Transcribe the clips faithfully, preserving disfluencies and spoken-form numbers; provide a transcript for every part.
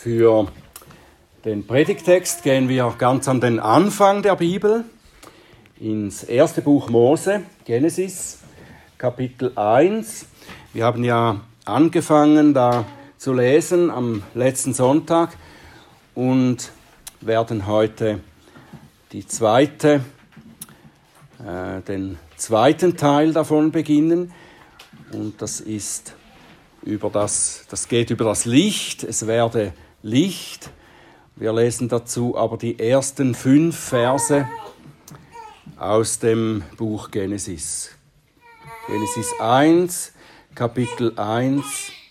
Für den Predigtext gehen wir ganz an den Anfang der Bibel, ins erste Buch Mose, Genesis, Kapitel eins. Wir haben ja angefangen, da zu lesen am letzten Sonntag und werden heute die zweite, äh, den zweiten Teil davon beginnen. Und das ist über das, das geht über das Licht. Es werde Licht. Wir lesen dazu aber die ersten fünf Verse aus dem Buch Genesis. Genesis eins, Kapitel eins,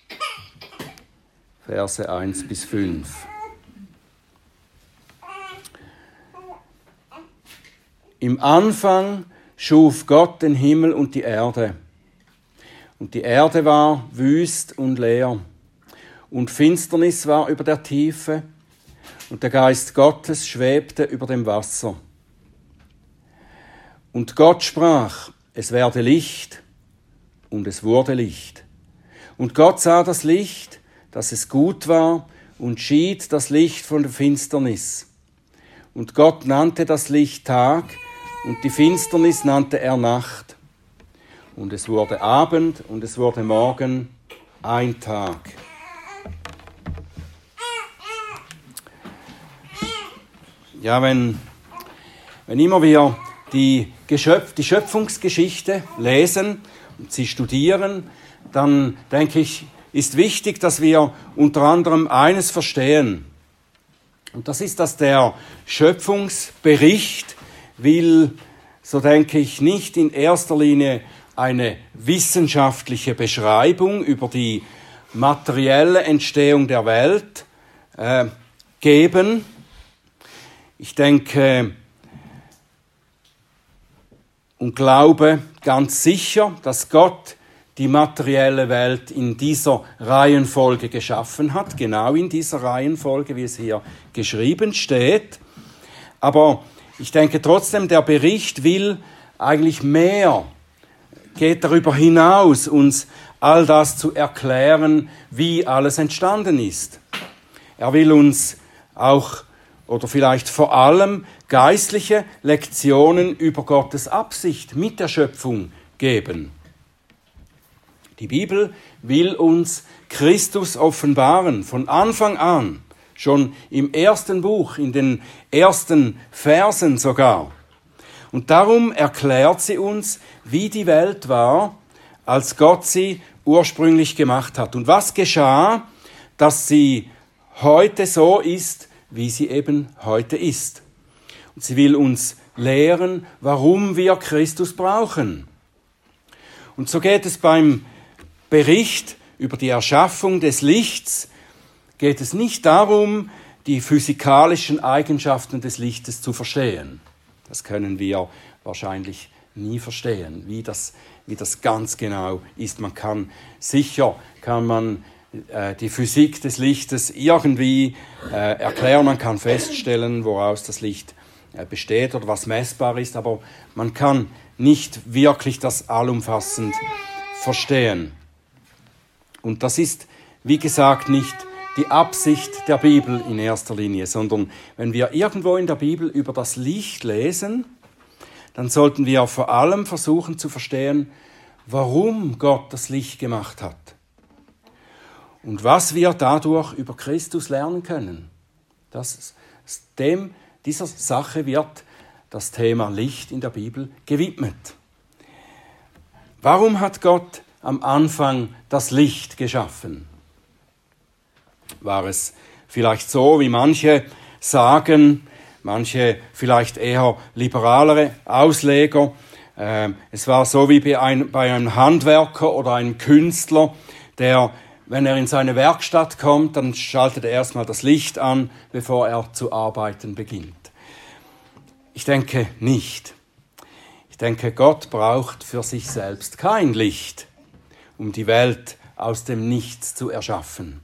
Verse eins bis fünf. Im Anfang schuf Gott den Himmel und die Erde. Und die Erde war wüst und leer. Und Finsternis war über der Tiefe. Und der Geist Gottes schwebte über dem Wasser. Und Gott sprach, es werde Licht. Und es wurde Licht. Und Gott sah das Licht, dass es gut war, und schied das Licht von der Finsternis. Und Gott nannte das Licht Tag, und die Finsternis nannte er Nacht. Und es wurde Abend, und es wurde Morgen, ein Tag. Ja, wenn, wenn immer wir die, Geschöpf, die Schöpfungsgeschichte lesen und sie studieren, dann denke ich, ist wichtig, dass wir unter anderem eines verstehen. Und das ist, dass der Schöpfungsbericht will, so denke ich, nicht in erster Linie eine wissenschaftliche Beschreibung über die materielle Entstehung der Welt äh, geben. Ich denke und glaube ganz sicher, dass Gott die materielle Welt in dieser Reihenfolge geschaffen hat, genau in dieser Reihenfolge, wie es hier geschrieben steht. Aber ich denke trotzdem, der Bericht will eigentlich mehr, geht darüber hinaus, uns all das zu erklären, wie alles entstanden ist. Er will uns auch oder vielleicht vor allem geistliche Lektionen über Gottes Absicht mit der Schöpfung geben. Die Bibel will uns Christus offenbaren, von Anfang an, schon im ersten Buch, in den ersten Versen sogar. Und darum erklärt sie uns, wie die Welt war, als Gott sie ursprünglich gemacht hat. Und was geschah, dass sie heute so ist, wie sie eben heute ist. Und sie will uns lehren, warum wir Christus brauchen. Und so geht es beim Bericht über die Erschaffung des Lichts, geht es nicht darum, die physikalischen Eigenschaften des Lichtes zu verstehen. Das können wir wahrscheinlich nie verstehen, wie das, wie das ganz genau ist. Man kann sicher, kann man äh, die Physik des Lichtes irgendwie äh, erklären, man kann feststellen, woraus das Licht äh, besteht oder was messbar ist, aber man kann nicht wirklich das allumfassend verstehen. Und das ist, wie gesagt, nicht die Absicht der Bibel in erster Linie, sondern wenn wir irgendwo in der Bibel über das Licht lesen, dann sollten wir vor allem versuchen zu verstehen, warum Gott das Licht gemacht hat und was wir dadurch über Christus lernen können. Das, dem, dieser Sache wird das Thema Licht in der Bibel gewidmet. Warum hat Gott am Anfang das Licht geschaffen? War es vielleicht so, wie manche sagen, manche vielleicht eher liberalere Ausleger, äh, es war so wie bei, ein, bei einem Handwerker oder einem Künstler, der, wenn er in seine Werkstatt kommt, dann schaltet er erstmal das Licht an, bevor er zu arbeiten beginnt. Ich denke nicht. Ich denke, Gott braucht für sich selbst kein Licht, um die Welt aus dem Nichts zu erschaffen.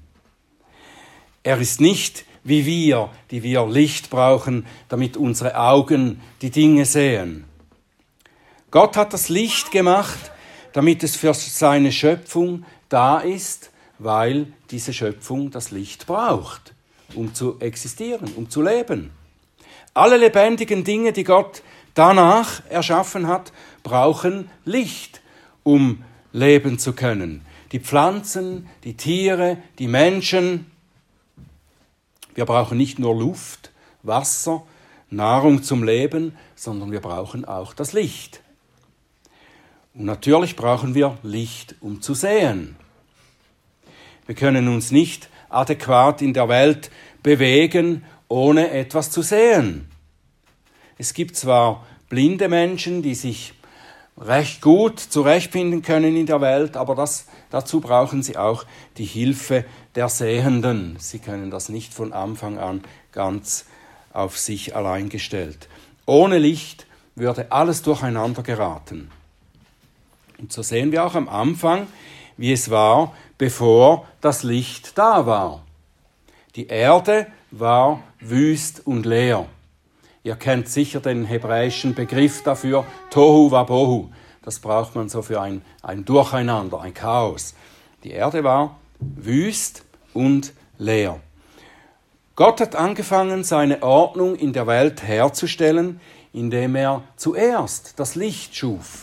Er ist nicht wie wir, die wir Licht brauchen, damit unsere Augen die Dinge sehen. Gott hat das Licht gemacht, damit es für seine Schöpfung da ist, weil diese Schöpfung das Licht braucht. um zu existieren, um zu leben. Alle lebendigen Dinge, die Gott danach erschaffen hat, brauchen Licht, um leben zu können. Die Pflanzen, die Tiere, die Menschen. Wir brauchen nicht nur Luft, Wasser, Nahrung zum Leben, sondern wir brauchen auch das Licht. Und natürlich brauchen wir Licht, um zu sehen. Wir können uns nicht adäquat in der Welt bewegen, ohne etwas zu sehen. Es gibt zwar blinde Menschen, die sich recht gut zurechtfinden können in der Welt, aber das, dazu brauchen sie auch die Hilfe der Sehenden. Sie können das nicht von Anfang an ganz auf sich allein gestellt. Ohne Licht würde alles durcheinander geraten. Und so sehen wir auch am Anfang, wie es war, bevor das Licht da war. Die Erde war wüst und leer. Ihr kennt sicher den hebräischen Begriff dafür, Tohu Wabohu. Das braucht man so für ein, ein Durcheinander, ein Chaos. Die Erde war wüst und leer. Gott hat angefangen, seine Ordnung in der Welt herzustellen, indem er zuerst das Licht schuf.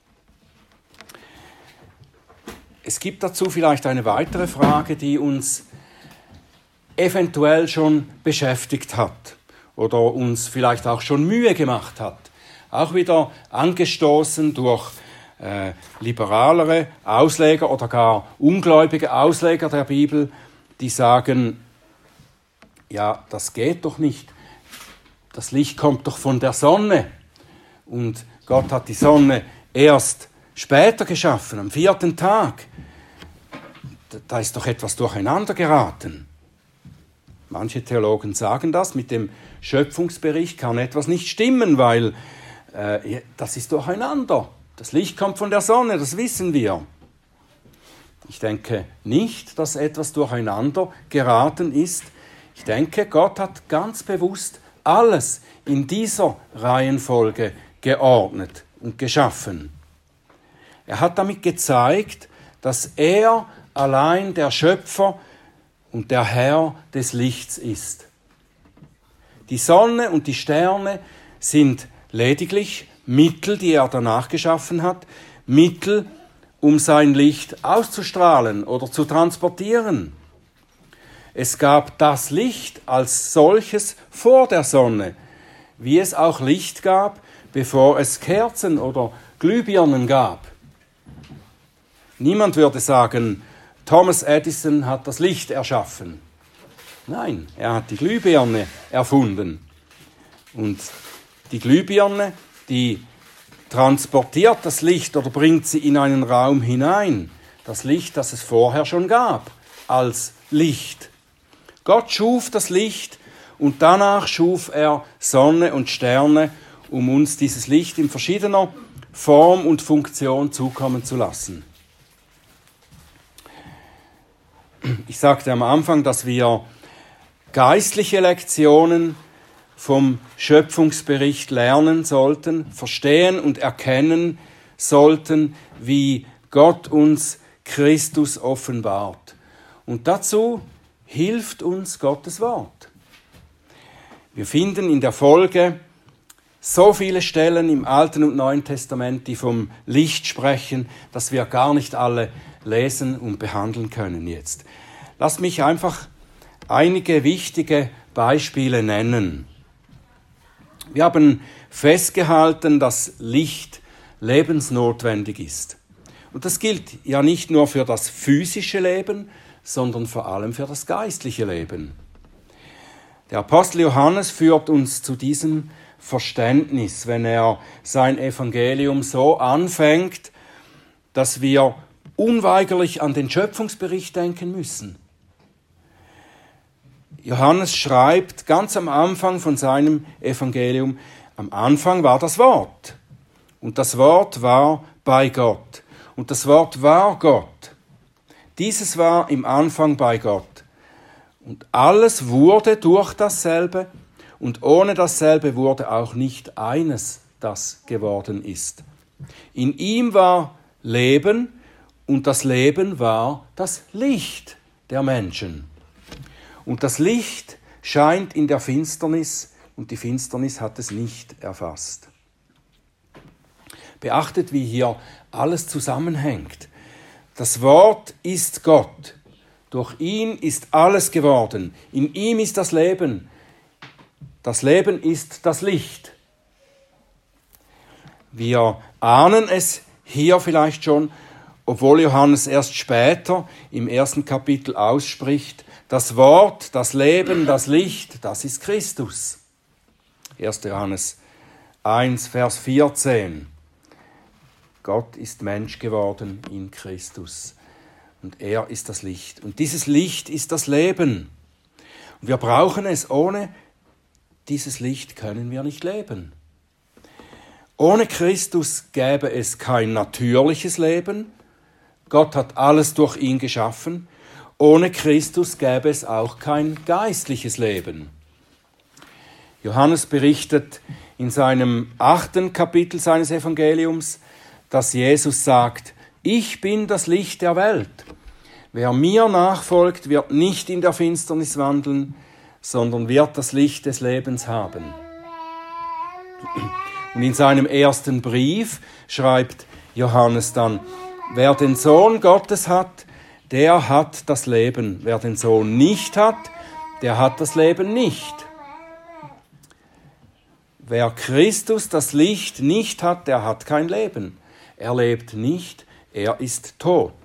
Es gibt dazu vielleicht eine weitere Frage, die uns eventuell schon beschäftigt hat oder uns vielleicht auch schon Mühe gemacht hat. Auch wieder angestoßen durch äh, liberalere Ausleger oder gar ungläubige Ausleger der Bibel, die sagen, ja, das geht doch nicht. Das Licht kommt doch von der Sonne. Und Gott hat die Sonne erst später geschaffen, am vierten Tag. Da ist doch etwas durcheinander geraten. Manche Theologen sagen das, mit dem Schöpfungsbericht kann etwas nicht stimmen, weil äh, das ist durcheinander. Das Licht kommt von der Sonne, das wissen wir. Ich denke nicht, dass etwas durcheinander geraten ist. Ich denke, Gott hat ganz bewusst alles in dieser Reihenfolge geordnet und geschaffen. Er hat damit gezeigt, dass er allein der Schöpfer und der Herr des Lichts ist. Die Sonne und die Sterne sind lediglich Mittel, die er danach geschaffen hat, Mittel, um sein Licht auszustrahlen oder zu transportieren. Es gab das Licht als solches vor der Sonne, wie es auch Licht gab, bevor es Kerzen oder Glühbirnen gab. Niemand würde sagen, Thomas Edison hat das Licht erschaffen. Nein, er hat die Glühbirne erfunden. Und die Glühbirne, die transportiert das Licht oder bringt sie in einen Raum hinein. Das Licht, das es vorher schon gab, als Licht. Gott schuf das Licht und danach schuf er Sonne und Sterne, um uns dieses Licht in verschiedener Form und Funktion zukommen zu lassen. Ich sagte am Anfang, dass wir geistliche Lektionen vom Schöpfungsbericht lernen sollten, verstehen und erkennen sollten, wie Gott uns Christus offenbart. Und dazu hilft uns Gottes Wort. Wir finden in der Folge so viele Stellen im Alten und Neuen Testament, die vom Licht sprechen, dass wir gar nicht alle lesen und behandeln können jetzt. Lass mich einfach einige wichtige Beispiele nennen. Wir haben festgehalten, dass Licht lebensnotwendig ist. Und das gilt ja nicht nur für das physische Leben, sondern vor allem für das geistliche Leben. Der Apostel Johannes führt uns zu diesem Verständnis, wenn er sein Evangelium so anfängt, dass wir unweigerlich an den Schöpfungsbericht denken müssen. Johannes schreibt ganz am Anfang von seinem Evangelium, am Anfang war das Wort. Und das Wort war bei Gott. Und das Wort war Gott. Dieses war im Anfang bei Gott. Und alles wurde durch dasselbe, und ohne dasselbe wurde auch nicht eines, das geworden ist. In ihm war Leben, und das Leben war das Licht der Menschen. Und das Licht scheint in der Finsternis und die Finsternis hat es nicht erfasst. Beachtet, wie hier alles zusammenhängt. Das Wort ist Gott. Durch ihn ist alles geworden. In ihm ist das Leben. Das Leben ist das Licht. Wir ahnen es hier vielleicht schon, obwohl Johannes erst später im ersten Kapitel ausspricht, das Wort, das Leben, das Licht, das ist Christus. erster Johannes eins, Vers vierzehn. Gott ist Mensch geworden in Christus und er ist das Licht. Und dieses Licht ist das Leben. Und wir brauchen es. Ohne dieses Licht können wir nicht leben. Ohne Christus gäbe es kein natürliches Leben. Gott hat alles durch ihn geschaffen. Ohne Christus gäbe es auch kein geistliches Leben. Johannes berichtet in seinem achten Kapitel seines Evangeliums, dass Jesus sagt, ich bin das Licht der Welt. Wer mir nachfolgt, wird nicht in der Finsternis wandeln, sondern wird das Licht des Lebens haben. Und in seinem ersten Brief schreibt Johannes dann, wer den Sohn Gottes hat, der hat das Leben. Wer den Sohn nicht hat, der hat das Leben nicht. Wer Christus, das Licht, nicht hat, der hat kein Leben. Er lebt nicht, er ist tot.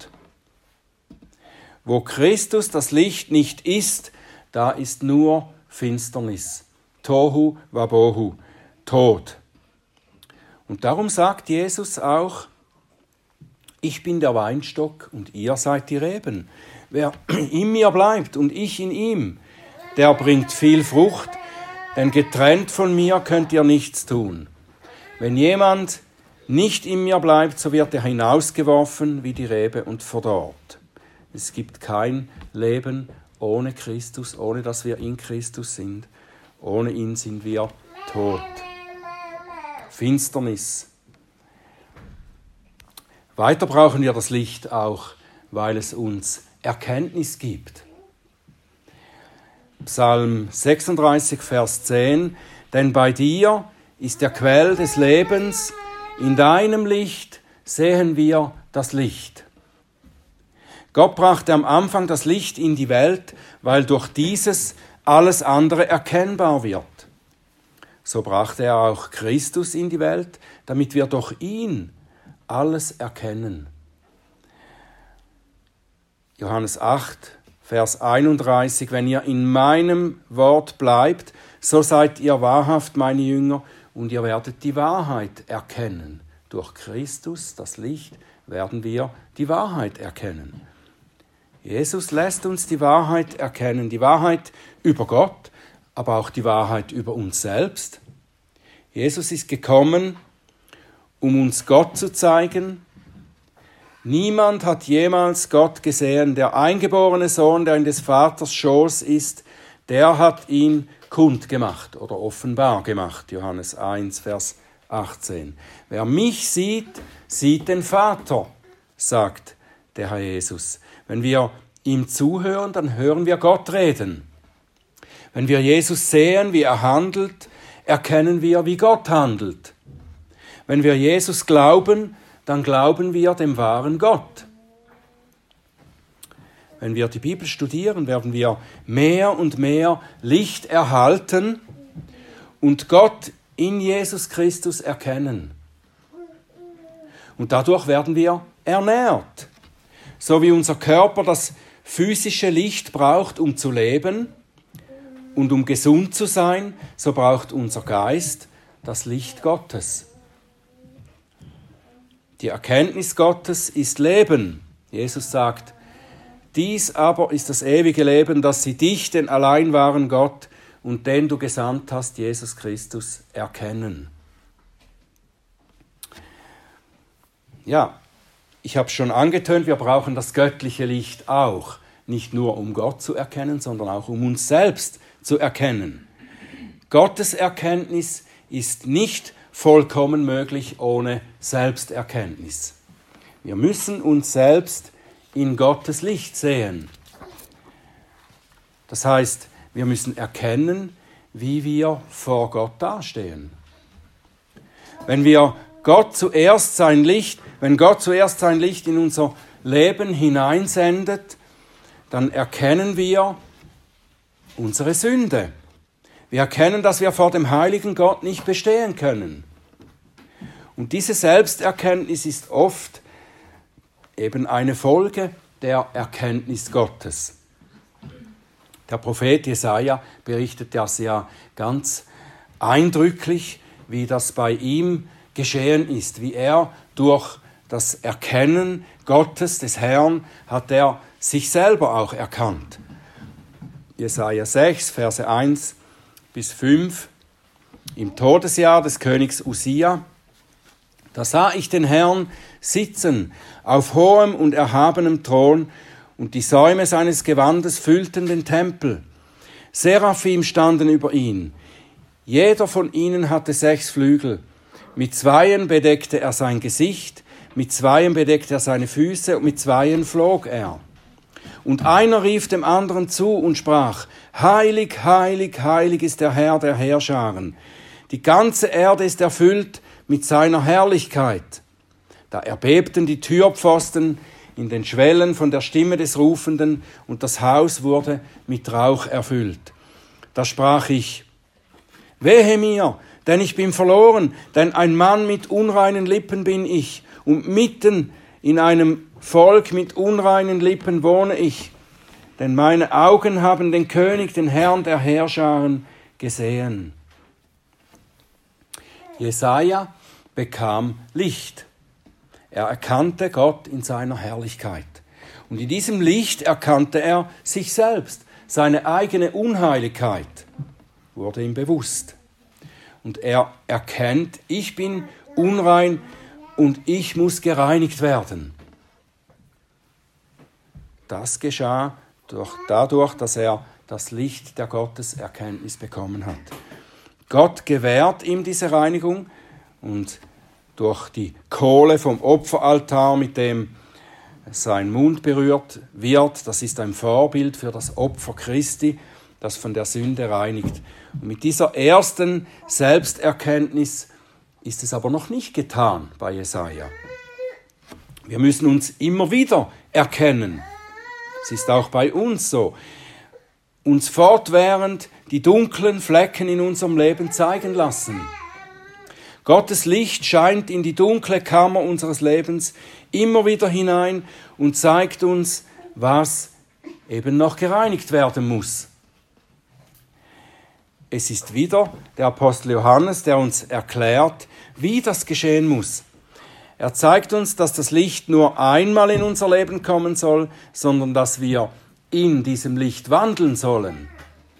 Wo Christus das Licht nicht ist, da ist nur Finsternis. Tohu wabohu, Tod. Und darum sagt Jesus auch, ich bin der Weinstock und ihr seid die Reben. Wer in mir bleibt und ich in ihm, der bringt viel Frucht, denn getrennt von mir könnt ihr nichts tun. Wenn jemand nicht in mir bleibt, so wird er hinausgeworfen wie die Rebe und verdorrt. Es gibt kein Leben ohne Christus, ohne dass wir in Christus sind. Ohne ihn sind wir tot. Finsternis. Weiter brauchen wir das Licht auch, weil es uns Erkenntnis gibt. Psalm sechsunddreißig, Vers zehn. Denn bei dir ist der Quell des Lebens, in deinem Licht sehen wir das Licht. Gott brachte am Anfang das Licht in die Welt, weil durch dieses alles andere erkennbar wird. So brachte er auch Christus in die Welt, damit wir durch ihn alles erkennen. Johannes acht, Vers einunddreißig. Wenn ihr in meinem Wort bleibt, so seid ihr wahrhaft meine Jünger und ihr werdet die Wahrheit erkennen. Durch Christus, das Licht, werden wir die Wahrheit erkennen. Jesus lässt uns die Wahrheit erkennen, die Wahrheit über Gott, aber auch die Wahrheit über uns selbst. Jesus ist gekommen, um uns Gott zu zeigen. Niemand hat jemals Gott gesehen. Der eingeborene Sohn, der in des Vaters Schoß ist, der hat ihn kundgemacht oder offenbar gemacht. Johannes eins, Vers achtzehn. Wer mich sieht, sieht den Vater, sagt der Herr Jesus. Wenn wir ihm zuhören, dann hören wir Gott reden. Wenn wir Jesus sehen, wie er handelt, erkennen wir, wie Gott handelt. Wenn wir Jesus glauben, dann glauben wir dem wahren Gott. Wenn wir die Bibel studieren, werden wir mehr und mehr Licht erhalten und Gott in Jesus Christus erkennen. Und dadurch werden wir ernährt. So wie unser Körper das physische Licht braucht, um zu leben und um gesund zu sein, so braucht unser Geist das Licht Gottes. Die Erkenntnis Gottes ist Leben. Jesus sagt, dies aber ist das ewige Leben, dass sie dich, den allein wahren Gott und den du gesandt hast, Jesus Christus, erkennen. Ja, ich habe schon angetönt, wir brauchen das göttliche Licht auch. Nicht nur um Gott zu erkennen, sondern auch um uns selbst zu erkennen. Gottes Erkenntnis ist nicht vollkommen möglich ohne Selbsterkenntnis. Wir müssen uns selbst in Gottes Licht sehen. Das heißt, wir müssen erkennen, wie wir vor Gott dastehen. Wenn wir Gott zuerst sein Licht, wenn Gott zuerst sein Licht in unser Leben hineinsendet, dann erkennen wir unsere Sünde. Wir erkennen, dass wir vor dem heiligen Gott nicht bestehen können. Und diese Selbsterkenntnis ist oft eben eine Folge der Erkenntnis Gottes. Der Prophet Jesaja berichtet das ja ganz eindrücklich, wie das bei ihm geschehen ist, wie er durch das Erkennen Gottes, des Herrn, hat er sich selber auch erkannt. Jesaja sechs, Verse eins bis fünf. Im Todesjahr des Königs Usia, da sah ich den Herrn sitzen auf hohem und erhabenem Thron, und die Säume seines Gewandes füllten den Tempel. Seraphim standen über ihn. Jeder von ihnen hatte sechs Flügel. Mit zweien bedeckte er sein Gesicht, mit zweien bedeckte er seine Füße und mit zweien flog er. Und einer rief dem anderen zu und sprach: Heilig, heilig, heilig ist der Herr der Heerscharen. Die ganze Erde ist erfüllt mit seiner Herrlichkeit. Da erbebten die Türpfosten in den Schwellen von der Stimme des Rufenden, und das Haus wurde mit Rauch erfüllt. Da sprach ich: Wehe mir, denn ich bin verloren, denn ein Mann mit unreinen Lippen bin ich, und mitten in einem Volk mit unreinen Lippen wohne ich, denn meine Augen haben den König, den Herrn der Heerscharen, gesehen. Jesaja bekam Licht. Er erkannte Gott in seiner Herrlichkeit. Und in diesem Licht erkannte er sich selbst. Seine eigene Unheiligkeit wurde ihm bewusst. Und er erkennt, ich bin unrein und ich muss gereinigt werden. Das geschah durch, dadurch, dass er das Licht der Gotteserkenntnis bekommen hat. Gott gewährt ihm diese Reinigung, und durch die Kohle vom Opferaltar, mit dem sein Mund berührt wird, das ist ein Vorbild für das Opfer Christi, das von der Sünde reinigt. Und mit dieser ersten Selbsterkenntnis ist es aber noch nicht getan bei Jesaja. Wir müssen uns immer wieder erkennen. Es ist auch bei uns so. Uns fortwährend die dunklen Flecken in unserem Leben zeigen lassen. Gottes Licht scheint in die dunkle Kammer unseres Lebens immer wieder hinein und zeigt uns, was eben noch gereinigt werden muss. Es ist wieder der Apostel Johannes, der uns erklärt, wie das geschehen muss. Er zeigt uns, dass das Licht nur einmal in unser Leben kommen soll, sondern dass wir in diesem Licht wandeln sollen.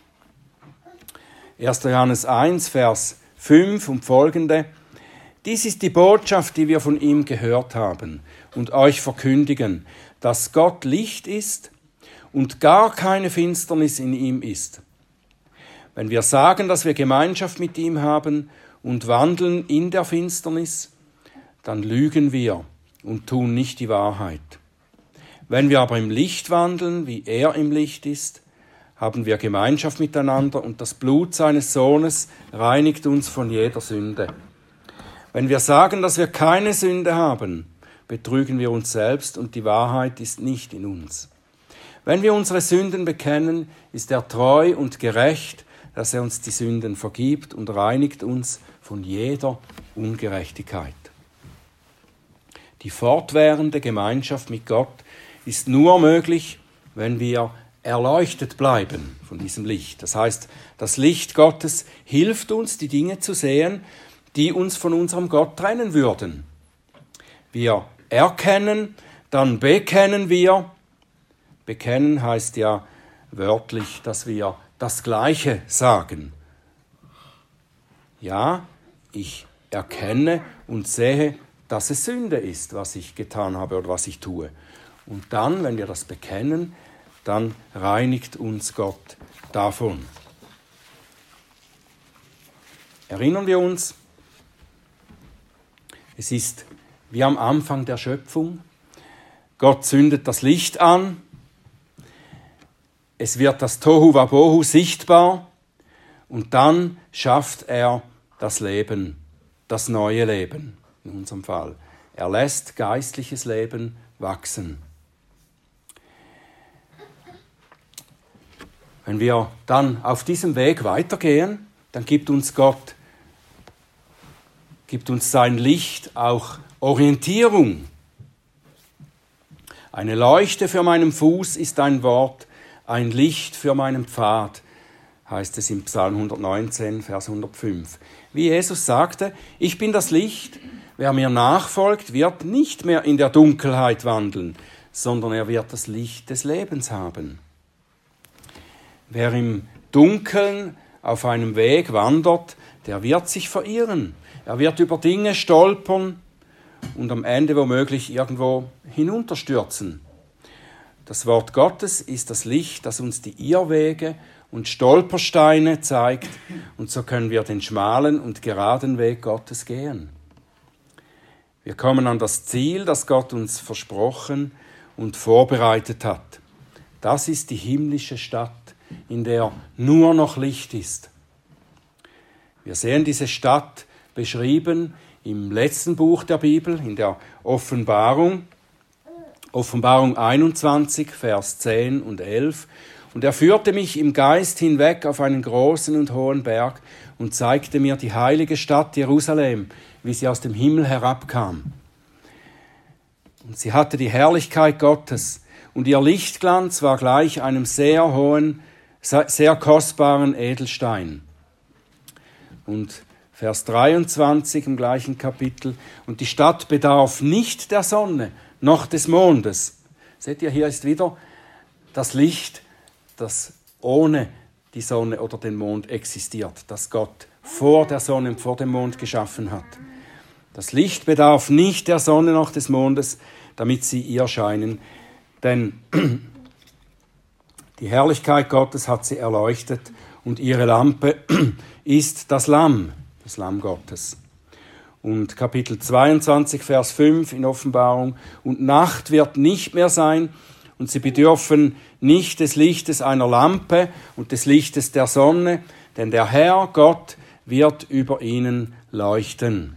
erster Johannes eins, Vers fünf und folgende. Dies ist die Botschaft, die wir von ihm gehört haben und euch verkündigen, dass Gott Licht ist und gar keine Finsternis in ihm ist. Wenn wir sagen, dass wir Gemeinschaft mit ihm haben und wandeln in der Finsternis, dann lügen wir und tun nicht die Wahrheit. Wenn wir aber im Licht wandeln, wie er im Licht ist, haben wir Gemeinschaft miteinander, und das Blut seines Sohnes reinigt uns von jeder Sünde. Wenn wir sagen, dass wir keine Sünde haben, betrügen wir uns selbst, und die Wahrheit ist nicht in uns. Wenn wir unsere Sünden bekennen, ist er treu und gerecht, dass er uns die Sünden vergibt und reinigt uns von jeder Ungerechtigkeit. Die fortwährende Gemeinschaft mit Gott ist nur möglich, wenn wir erleuchtet bleiben von diesem Licht. Das heißt, das Licht Gottes hilft uns, die Dinge zu sehen, die uns von unserem Gott trennen würden. Wir erkennen, dann bekennen wir. Bekennen heißt ja wörtlich, dass wir das Gleiche sagen. Ja, ich erkenne und sehe, dass es Sünde ist, was ich getan habe oder was ich tue. Und dann, wenn wir das bekennen, dann reinigt uns Gott davon. Erinnern wir uns, es ist wie am Anfang der Schöpfung. Gott zündet das Licht an. es wird das Tohu Wabohu sichtbar und dann schafft er das Leben, das neue Leben in unserem Fall. Er lässt geistliches Leben wachsen. Wenn wir dann auf diesem Weg weitergehen, dann gibt uns Gott, gibt uns sein Licht auch Orientierung. Eine Leuchte für meinen Fuß ist ein Wort, ein Licht für meinen Pfad, heißt es im Psalm hundertneunzehn, Vers hundertfünf. Wie Jesus sagte, ich bin das Licht, wer mir nachfolgt, wird nicht mehr in der Dunkelheit wandeln, sondern er wird das Licht des Lebens haben. Wer im Dunkeln auf einem Weg wandert, der wird sich verirren. Er wird über Dinge stolpern und am Ende womöglich irgendwo hinunterstürzen. Das Wort Gottes ist das Licht, das uns die Irrwege und Stolpersteine zeigt, und so können wir den schmalen und geraden Weg Gottes gehen. Wir kommen an das Ziel, das Gott uns versprochen und vorbereitet hat. Das ist die himmlische Stadt, in der nur noch Licht ist. Wir sehen diese Stadt beschrieben im letzten Buch der Bibel, in der Offenbarung, Offenbarung einundzwanzig, Vers zehn und elf. Und er führte mich im Geist hinweg auf einen großen und hohen Berg und zeigte mir die heilige Stadt Jerusalem, wie sie aus dem Himmel herabkam. Und sie hatte die Herrlichkeit Gottes, und ihr Lichtglanz war gleich einem sehr hohen, sehr kostbaren Edelstein. Und Vers dreiundzwanzig im gleichen Kapitel. Und die Stadt bedarf nicht der Sonne, noch des Mondes. Seht ihr, hier ist wieder das Licht, das ohne die Sonne oder den Mond existiert, das Gott vor der Sonne und vor dem Mond geschaffen hat. Das Licht bedarf nicht der Sonne noch des Mondes, damit sie ihr scheinen, denn die Herrlichkeit Gottes hat sie erleuchtet und ihre Lampe ist das Lamm, das Lamm Gottes. Und Kapitel zweiundzwanzig, Vers fünf in Offenbarung. Und Nacht wird nicht mehr sein, und sie bedürfen nicht des Lichtes einer Lampe und des Lichtes der Sonne, denn der Herr Gott wird über ihnen leuchten.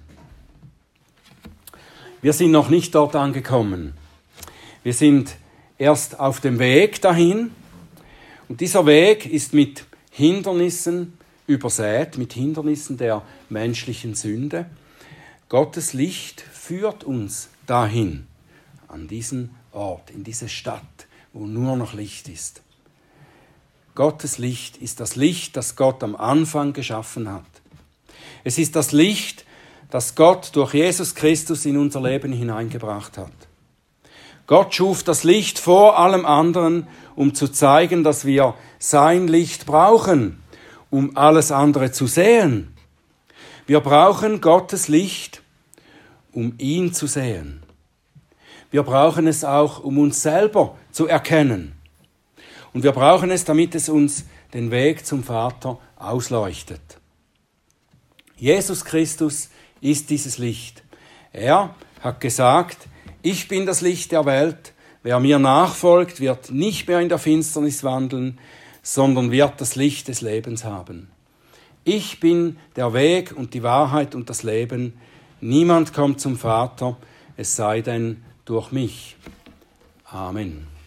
Wir sind noch nicht dort angekommen. Wir sind erst auf dem Weg dahin. Und dieser Weg ist mit Hindernissen übersät, mit Hindernissen der menschlichen Sünde. Gottes Licht führt uns dahin, an diesen Ort, in diese Stadt, wo nur noch Licht ist. Gottes Licht ist das Licht, das Gott am Anfang geschaffen hat. Es ist das Licht, das Gott durch Jesus Christus in unser Leben hineingebracht hat. Gott schuf das Licht vor allem anderen, um zu zeigen, dass wir sein Licht brauchen, um alles andere zu sehen. Wir brauchen Gottes Licht, um ihn zu sehen. Wir brauchen es auch, um uns selber zu erkennen. Und wir brauchen es, damit es uns den Weg zum Vater ausleuchtet. Jesus Christus ist dieses Licht. Er hat gesagt, ich bin das Licht der Welt. Wer mir nachfolgt, wird nicht mehr in der Finsternis wandeln, sondern wird das Licht des Lebens haben. Ich bin der Weg und die Wahrheit und das Leben. Niemand kommt zum Vater, es sei denn durch mich. Amen.